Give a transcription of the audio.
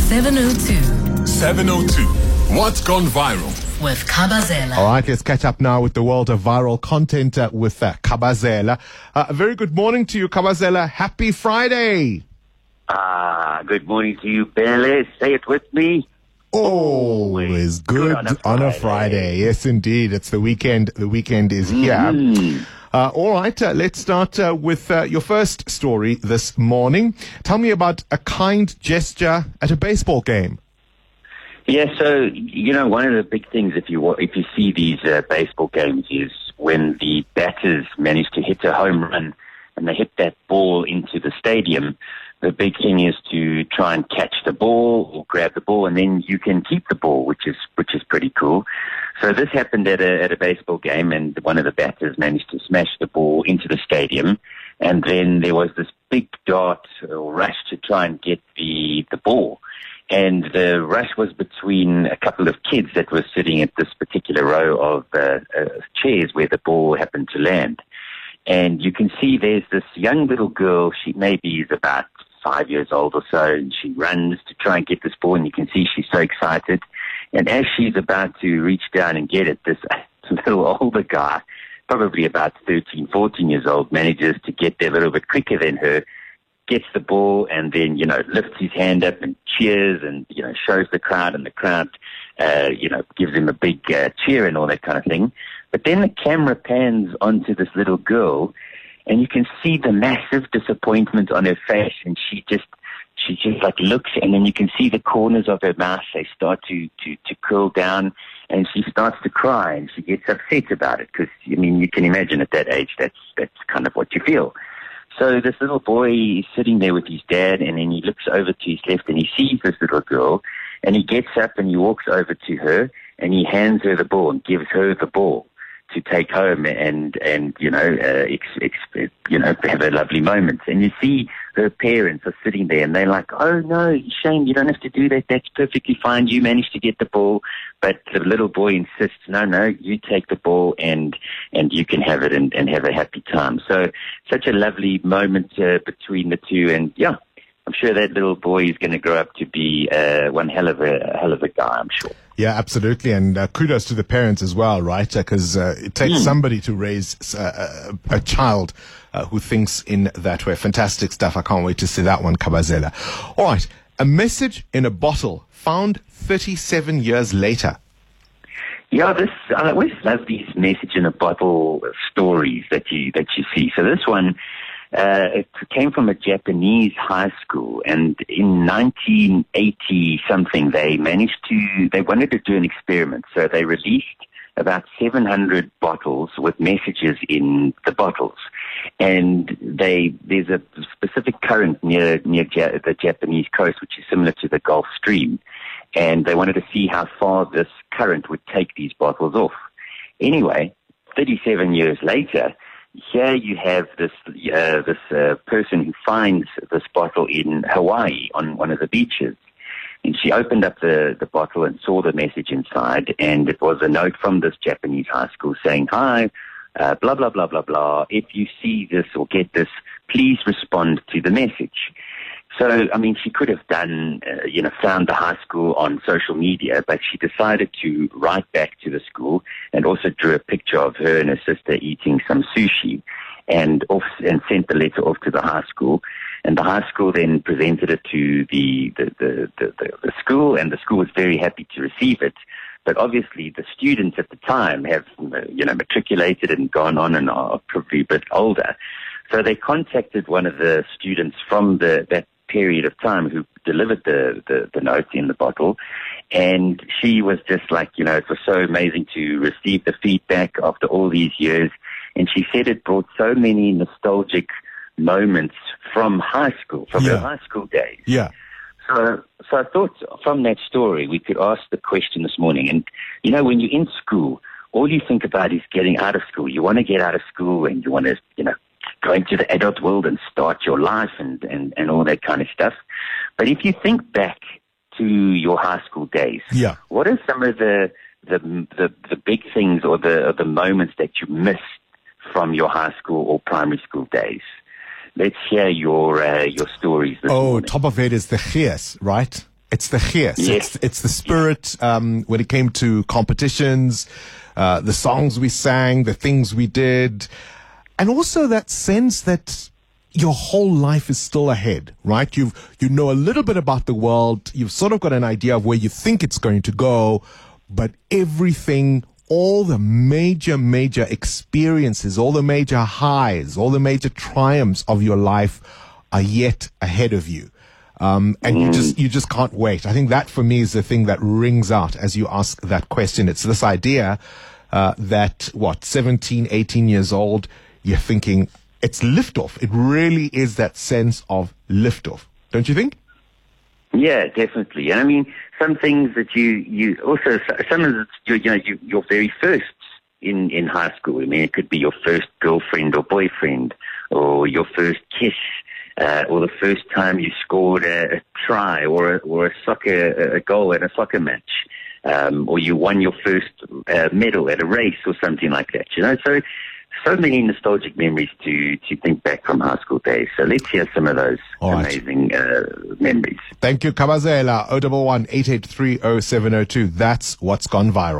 702. 702. What's gone viral? With Kabazela. All right, let's catch up now with the world of viral content with Kabazela. A very good morning to you, Kabazela. Happy Friday. Good morning to you, Billy. Say it with me. Always good on a Friday. Yes, indeed. It's the weekend. The weekend is here. All right, let's start with your first story this morning. Tell me about a kind gesture at a baseball game. Yeah, so, one of the big things if you see these baseball games is when the batters manage to hit a home run and they hit that ball into the stadium. The big thing is to try and catch the ball or grab the ball, and then you can keep the ball, which is pretty cool. So this happened at a baseball game, and one of the batters managed to smash the ball into the stadium, and then there was this big dart or rush to try and get the ball. And the rush was between a couple of kids that were sitting at this particular row of chairs where the ball happened to land. And you can see there's this young little girl. She maybe is about 5 years old or so, and she runs to try and get this ball, and you can see she's so excited. And as she's about to reach down and get it, this little older guy, probably about 13, 14 years old, manages to get there a little bit quicker than her, gets the ball, and then, lifts his hand up and cheers and, shows the crowd, and the crowd, gives him a big cheer and all that kind of thing. But then the camera pans onto this little girl, and you can see the massive disappointment on her face, and she just like looks, and then you can see the corners of her mouth, they start to curl down, and she starts to cry, and she gets upset about it, because, you can imagine at that age, that's kind of what you feel. So this little boy is sitting there with his dad, and then he looks over to his left, and he sees this little girl, and he gets up and he walks over to her, and he hands her the ball and gives her the ball to take home and have a lovely moment. And you see her parents are sitting there, and they're like, "Oh no, Shane, you don't have to do that. That's perfectly fine. You managed to get the ball." But the little boy insists, "No, you take the ball and you can have it and have a happy time." So such a lovely moment between the two, and yeah, I'm sure that little boy is going to grow up to be one hell of a guy, I'm sure. Yeah, absolutely. And kudos to the parents as well, right? Because it takes somebody to raise a child who thinks in that way. Fantastic stuff. I can't wait to see that one, Kabazela. All right. A message in a bottle found 37 years later. Yeah, I always love these message in a bottle stories that you see. So this one, it came from a Japanese high school, and in 1980 something, they wanted to do an experiment. So they released about 700 bottles with messages in the bottles. And there's a specific current near the Japanese coast, which is similar to the Gulf Stream. And they wanted to see how far this current would take these bottles off. Anyway, 37 years later, here you have this person who finds this bottle in Hawaii on one of the beaches. And she opened up the bottle and saw the message inside, and it was a note from this Japanese high school saying, "Hi, blah, blah, blah, blah, blah. If you see this or get this, please respond to the message." So, she could have done, found the high school on social media, but she decided to write back to the school and also drew a picture of her and her sister eating some sushi and sent the letter off to the high school. And the high school then presented it to the school, and the school was very happy to receive it. But obviously the students at the time have, matriculated and gone on and are probably a bit older. So they contacted one of the students from that period of time who delivered the note in the bottle, and she was just like, it was so amazing to receive the feedback after all these years, and she said it brought so many nostalgic moments from high school, from her high school days. Yeah. So I thought from that story we could ask the question this morning, and when you're in school, all you think about is getting out of school. You want to get out of school, and you want to, go into the adult world and start your life and all that kind of stuff. But if you think back to your high school days, what are some of the big things or the moments that you missed from your high school or primary school days? Let's hear your stories this morning. Top of it is the Chias, right? It's the gees. Yes. It's the spirit when it came to competitions, the songs we sang, the things we did, and also that sense that your whole life is still ahead, right? You know a little bit about the world. You've sort of got an idea of where you think it's going to go, but everything, all the major experiences, all the major highs, all the major triumphs of your life are yet ahead of you. And you just can't wait. I think that for me is the thing that rings out as you ask that question. It's this idea, that 17, 18 years old, you're thinking it's liftoff. It really is that sense of liftoff. Don't you think? Yeah, definitely. And I mean, some things that you also, some of it's your very firsts in high school. I mean, it could be your first girlfriend or boyfriend, or your first kiss, or the first time you scored a try or a goal at a soccer match, or you won your first medal at a race or something like that. So many nostalgic memories to think back from high school days. So let's hear some of those amazing memories. Thank you, Kabazela. 011 883 0702. That's what's gone viral.